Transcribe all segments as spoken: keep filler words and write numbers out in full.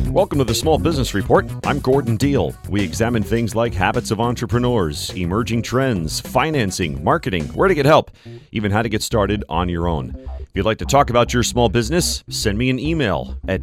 Welcome to the Small Business Report. I'm Gordon Deal. We examine things like habits of entrepreneurs, emerging trends, financing, marketing, where to get help, even how to get started on your own. If you'd like to talk about your small business, send me an email at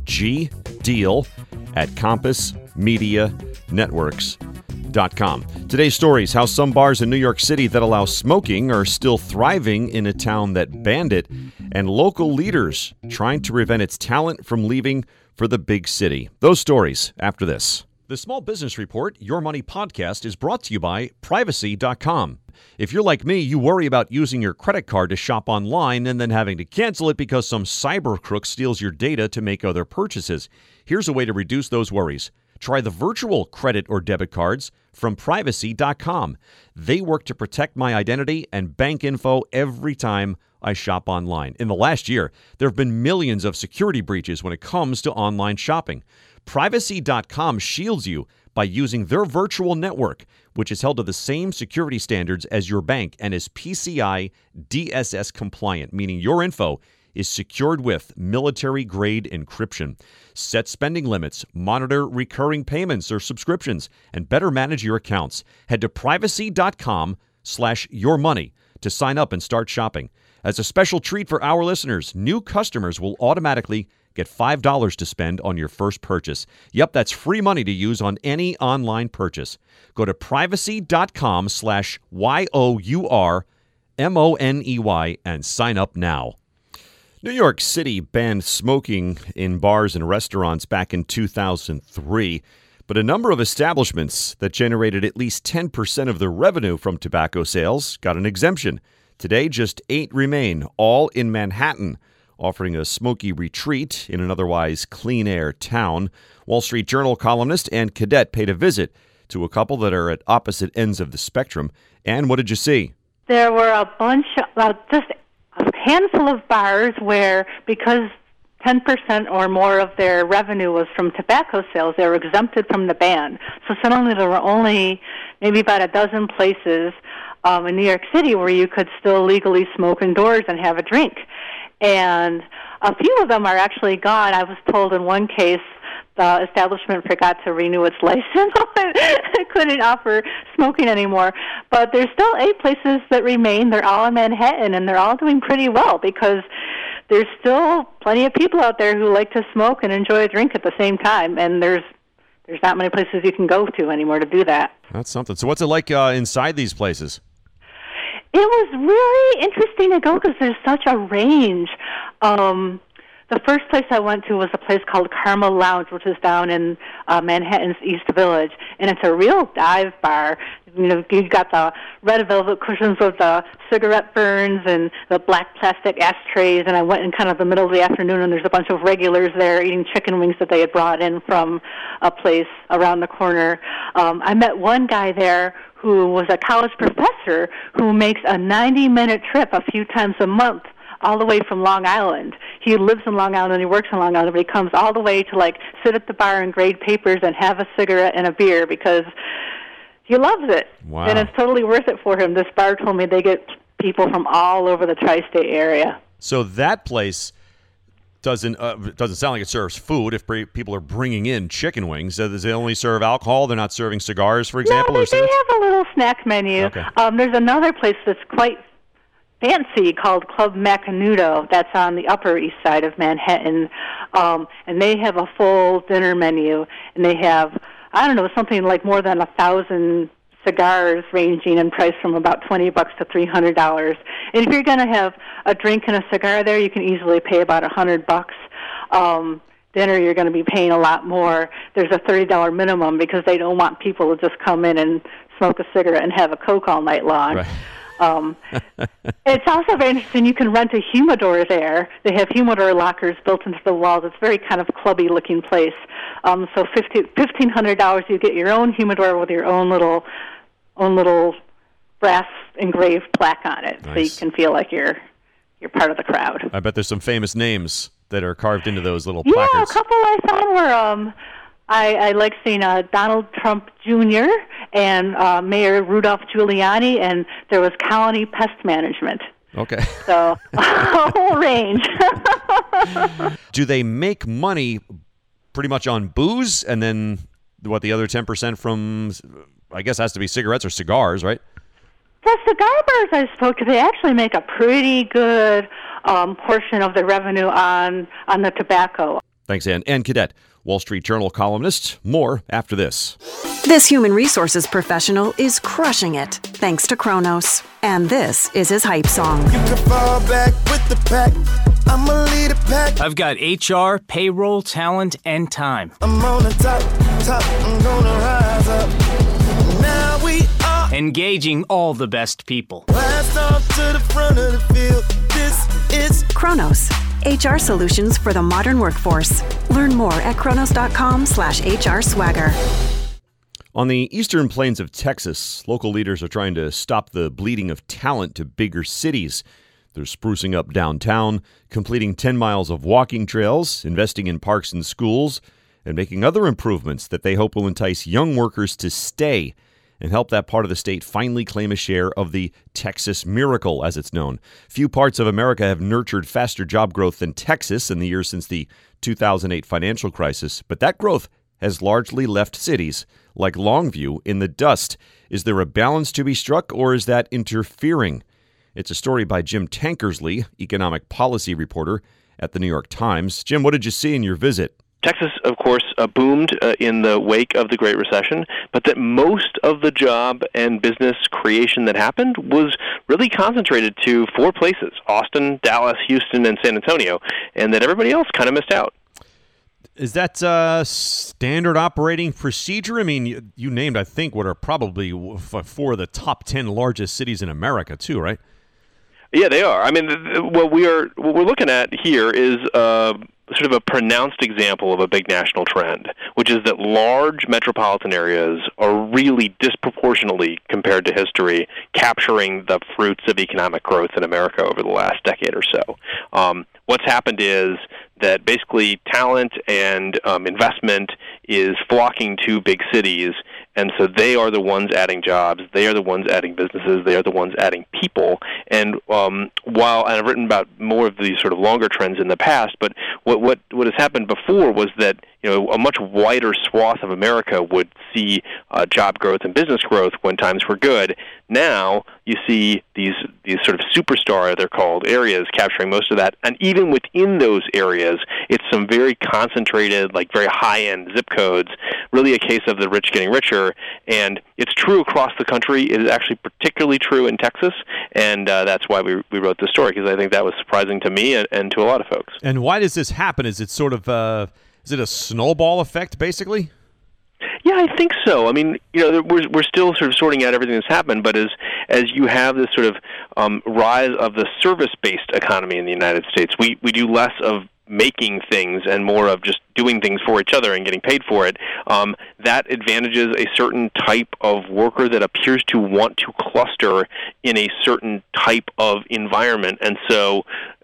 gdeal at compass media networks dot com. Today's story is how some bars in New York City that allow smoking are still thriving in a town that banned it, and local leaders trying to prevent its talent from leaving for the big city. Those stories after this. The Small Business Report, Your Money Podcast, is brought to you by privacy dot com. If you're like me, you worry about using your credit card to shop online and then having to cancel it because some cyber crook steals your data to make other purchases. Here's a way to reduce those worries. Try the virtual credit or debit cards from privacy dot com. They work to protect my identity and bank info every time I shop online. In the last year, there have been millions of security breaches when it comes to online shopping. privacy dot com shields you by using their virtual network, which is held to the same security standards as your bank and is P C I D S S compliant, meaning your info is secured with military-grade encryption. Set spending limits, monitor recurring payments or subscriptions, and better manage your accounts. Head to privacy dot com slash your money to sign up and start shopping. As a special treat for our listeners, new customers will automatically get five dollars to spend on your first purchase. Yep, that's free money to use on any online purchase. Go to privacy dot com slash Y O U R M O N E Y and sign up now. New York City banned smoking in bars and restaurants back in two thousand three, but a number of establishments that generated at least ten percent of their revenue from tobacco sales got an exemption. Today, just eight remain, all in Manhattan, offering a smoky retreat in an otherwise clean air town. Wall Street Journal columnist Ann Cadet paid a visit to a couple that are at opposite ends of the spectrum. Ann, what did you see? There were a bunch, of, well, just a handful of bars where, because ten percent or more of their revenue was from tobacco sales, they were exempted from the ban. So suddenly there were only maybe about a dozen places um, in New York City where you could still legally smoke indoors and have a drink. And a few of them are actually gone. I was told in one case the establishment forgot to renew its license. It couldn't offer smoking anymore. But there's still eight places that remain. They're all in Manhattan, and they're all doing pretty well because there's still plenty of people out there who like to smoke and enjoy a drink at the same time. And there's there's not many places you can go to anymore to do that. That's something. So what's it like uh, inside these places? It was really interesting to go because there's such a range. Um, the first place I went to was a place called Karma Lounge, which is down in uh, Manhattan's East Village, and it's a real dive bar. You know, you got the red velvet cushions with the cigarette burns and the black plastic ashtrays, and I went in kind of the middle of the afternoon, and there's a bunch of regulars there eating chicken wings that they had brought in from a place around the corner. Um, I met one guy there who was a college professor who makes a ninety-minute trip a few times a month all the way from Long Island. He lives in Long Island and he works in Long Island, but he comes all the way to, like, sit at the bar and grade papers and have a cigarette and a beer because he loves it. Wow. And it's totally worth it for him. This bar told me they get people from all over the tri-state area. So that place doesn't uh, doesn't sound like it serves food if pre- people are bringing in chicken wings. Uh, does they only serve alcohol? They're not serving cigars, for example? No, or they, they have a little snack menu. Okay. Um, there's another place that's quite fancy called Club Macanudo that's on the Upper East Side of Manhattan, um, and they have a full dinner menu, and they have, I don't know, something like more than a thousand cigars ranging in price from about twenty bucks to three hundred dollars. And if you're going to have a drink and a cigar there, you can easily pay about a hundred bucks. Um, dinner, you're going to be paying a lot more. There's a thirty dollar minimum because they don't want people to just come in and smoke a cigarette and have a Coke all night long. Right. Um, it's also very interesting. You can rent a humidor there. They have humidor lockers built into the walls. It's a very kind of clubby-looking place. Um, so fifteen hundred dollars, you get your own humidor with your own little, own little brass engraved plaque on it, nice. So you can feel like you're you're part of the crowd. I bet there's some famous names that are carved into those little yeah, placards. Yeah, a couple I found were. Um, I, I like seeing uh, Donald Trump Junior and uh, Mayor Rudolph Giuliani, and there was Colony Pest Management. Okay. So a whole range. Do they make money pretty much on booze, and then what the other ten percent from, I guess, has to be cigarettes or cigars, right? The cigar bars I spoke to, they actually make a pretty good um, portion of the revenue on, on the tobacco. Thanks, Ann. Ann Cadet, Wall Street Journal columnist. More after this. This human resources professional is crushing it, thanks to Kronos. And this is his hype song. You can fall back with the pack. I'm a leader pack. I've got H R, payroll, talent, and time. I'm on the top, top. I'm gonna rise up. Now we are engaging all the best people. Blast off to the front of the field. This is Kronos, H R solutions for the modern workforce. Learn more at kronos.com slash HR swagger. On the eastern plains of Texas, local leaders are trying to stop the bleeding of talent to bigger cities. They're sprucing up downtown, completing ten miles of walking trails, investing in parks and schools, and making other improvements that they hope will entice young workers to stay and help that part of the state finally claim a share of the Texas miracle, as it's known. Few parts of America have nurtured faster job growth than Texas in the years since the two thousand eight financial crisis, but that growth has largely left cities like Longview in the dust. Is there a balance to be struck, or is that interfering? It's a story by Jim Tankersley, economic policy reporter at the New York Times. Jim, what did you see in your visit? Texas, of course, uh, boomed uh, in the wake of the Great Recession, but that most of the job and business creation that happened was really concentrated to four places: Austin, Dallas, Houston, and San Antonio, and that everybody else kind of missed out. Is that uh, standard operating procedure? I mean, you, you named, I think, what are probably four of the top ten largest cities in America, too, right? Yeah, they are. I mean, what we are what we're looking at here is uh, sort of a pronounced example of a big national trend, which is that large metropolitan areas are really disproportionately, compared to history, capturing the fruits of economic growth in America over the last decade or so. Um, what's happened is that basically talent and um, investment is flocking to big cities, and so they are the ones adding jobs, they are the ones adding businesses, they are the ones adding people. And um, while and I've written about more of these sort of longer trends in the past, but what what what has happened before was that you know a much wider swath of America would see uh, job growth and business growth when times were good. Now you see these these sort of superstar, they're called, areas capturing most of that, and even within those areas, it's some very concentrated, like very high-end zip codes, really a case of the rich getting richer. And it's true across the country. It is actually particularly true in Texas, and uh, that's why we we wrote this story, because I think that was surprising to me and, and to a lot of folks. And why does this happen? Is it sort of uh, is it a snowball effect, basically? Yeah, I think so. I mean, you know, we're we're still sort of sorting out everything that's happened, but as as you have this sort of um, rise of the service-based economy in the United States, we we do less of making things and more of just doing things for each other and getting paid for it. Um, that advantages a certain type of worker that appears to want to cluster in a certain type of environment. And so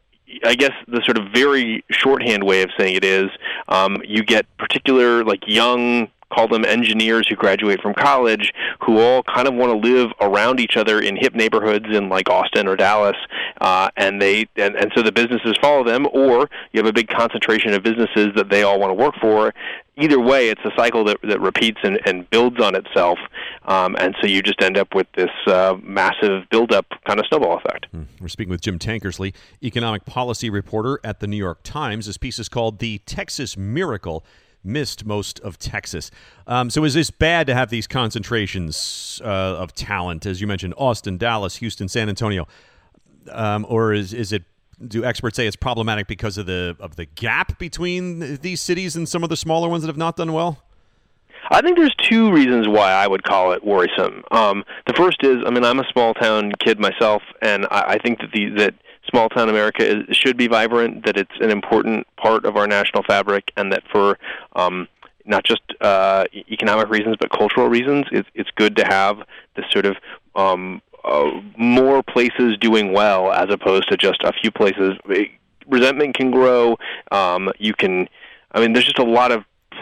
I guess the sort of very shorthand way of saying it is um, you get particular, like, young, call them engineers who graduate from college, who all kind of want to live around each other in hip neighborhoods in like Austin or Dallas, uh, and they and, and so the businesses follow them, or you have a big concentration of businesses that they all want to work for. Either way, it's a cycle that, that repeats and, and builds on itself, um, and so you just end up with this uh, massive buildup kind of snowball effect. We're speaking with Jim Tankersley, economic policy reporter at the New York Times. This piece is called "The Texas Miracle Missed Most of Texas." Um, so is this bad to have these concentrations uh, of talent, as you mentioned, Austin, Dallas, Houston, San Antonio, um, or is is it? Do experts say it's problematic because of the of the gap between these cities and some of the smaller ones that have not done well? I think there's two reasons why I would call it worrisome. Um, the first is, I mean, I'm a small town kid myself, and I, I think that the that small town America is, should be vibrant, that it's an important part of our national fabric, and that for um, not just uh, economic reasons but cultural reasons, it's it's good to have this sort of um, uh, more places doing well as opposed to just a few places. Resentment can grow. Um, you can, I mean, there's just a lot of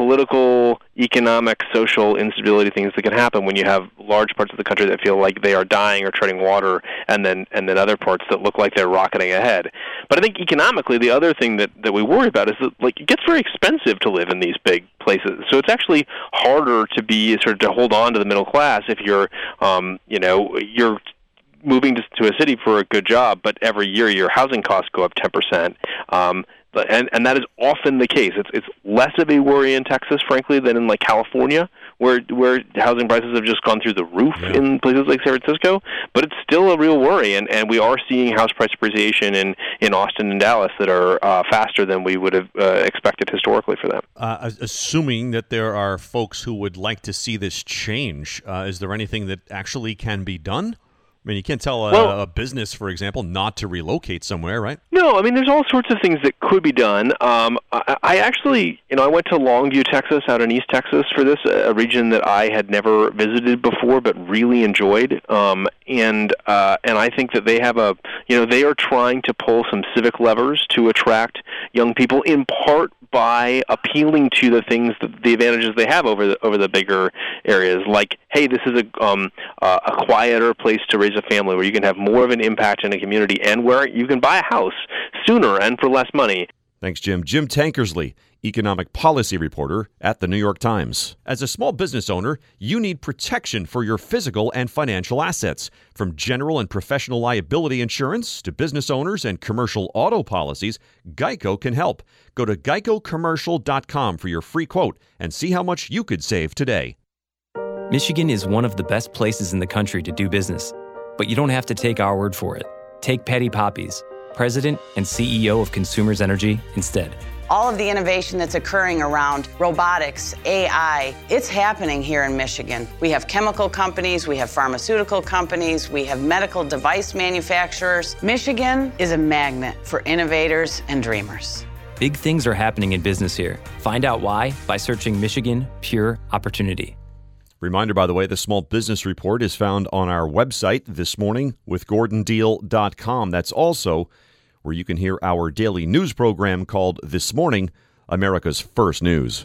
political, economic, social instability things that can happen when you have large parts of the country that feel like they are dying or treading water, and then and then other parts that look like they're rocketing ahead. But I think economically, the other thing that, that we worry about is that like it gets very expensive to live in these big places. So it's actually harder to be sort of to hold on to the middle class if you're, um, you know, you're moving to, to a city for a good job, but every year your housing costs go up ten percent. Um, but, and, and that is often the case. It's it's less of a worry in Texas, frankly, than in like California, where where housing prices have just gone through the roof yeah. in places like San Francisco. But it's still a real worry, and, and we are seeing house price appreciation in, in Austin and Dallas that are uh, faster than we would have uh, expected historically for them. Uh, assuming that there are folks who would like to see this change, uh, is there anything that actually can be done? I mean, you can't tell a, well, a business, for example, not to relocate somewhere, right? No, I mean, there's all sorts of things that could be done. Um, I, I actually, you know, I went to Longview, Texas, out in East Texas for this, a region that I had never visited before but really enjoyed. Um, and uh, and I think that they have a, you know, they are trying to pull some civic levers to attract young people, in part by appealing to the things, that, the advantages they have over the over the bigger areas. Like, hey, this is a um, uh, a quieter place to raise a family, where you can have more of an impact in a community, and where you can buy a house sooner and for less money. Thanks, Jim. Jim Tankersley, economic policy reporter at the New York Times. As a small business owner, you need protection for your physical and financial assets. From general and professional liability insurance to business owners and commercial auto policies, Geico can help. Go to geico commercial dot com for your free quote and see how much you could save today. Michigan is one of the best places in the country to do business, but you don't have to take our word for it. Take Patty Poppies, President and C E O of Consumers Energy, instead. All of the innovation that's occurring around robotics, A I, it's happening here in Michigan. We have chemical companies, we have pharmaceutical companies, we have medical device manufacturers. Michigan is a magnet for innovators and dreamers. Big things are happening in business here. Find out why by searching Michigan Pure Opportunity. Reminder, by the way, the Small Business Report is found on our website this morning with gordon deal dot com. That's also where you can hear our daily news program called This Morning, America's First News.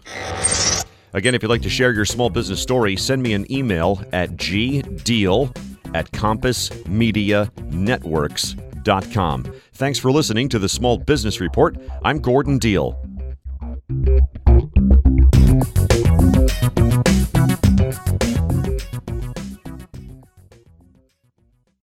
Again, if you'd like to share your small business story, send me an email at gdeal at compass media networks dot com. Thanks for listening to the Small Business Report. I'm Gordon Deal.